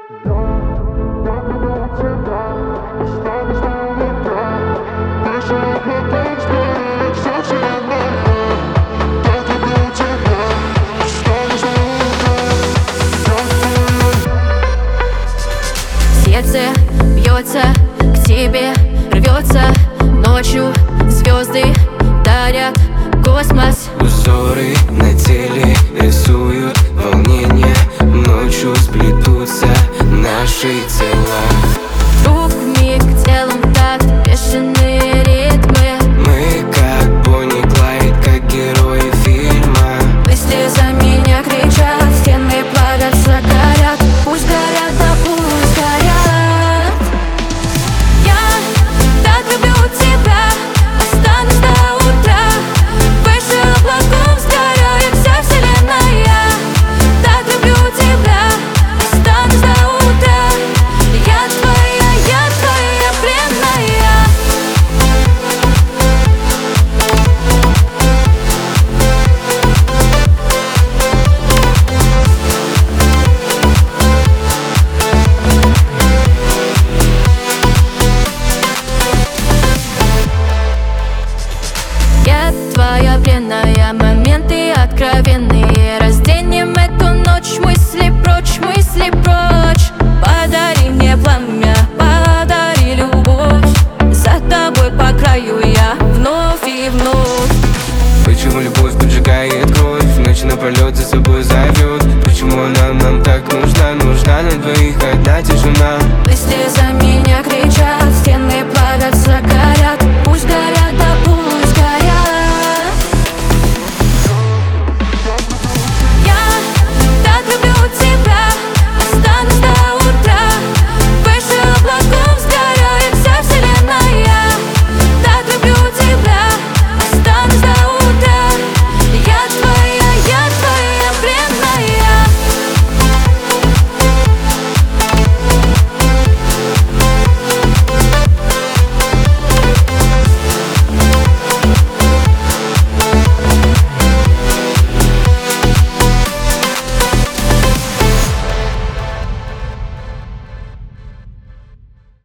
Сердце бьется, к тебе рвется. Ночью звезды дарят космос. Узоры на теле рисуют волнение. Ночью сплетутся наши тела. Вдруг вмиг телом так бешеные ритмы. Мы как Бонни и Клайд, как герои фильма. Мысли за меня кричат, стены плавятся, горят. Пусть горят, да пусть горят. Я так люблю тебя, останусь до утра. Выше облаков сгорает вся вселенная. Так люблю тебя, останусь до утра. Я твоя пленная. Я твоя пленная, моменты откровенные. Разденем эту ночь, мысли прочь, мысли прочь. Подари мне пламя, подари любовь. За тобой по краю я вновь и вновь. Почему любовь поджигает кровь, ночь напролет за собой зовет? Почему она нам так нужна? Нужна на двоих одна тишина.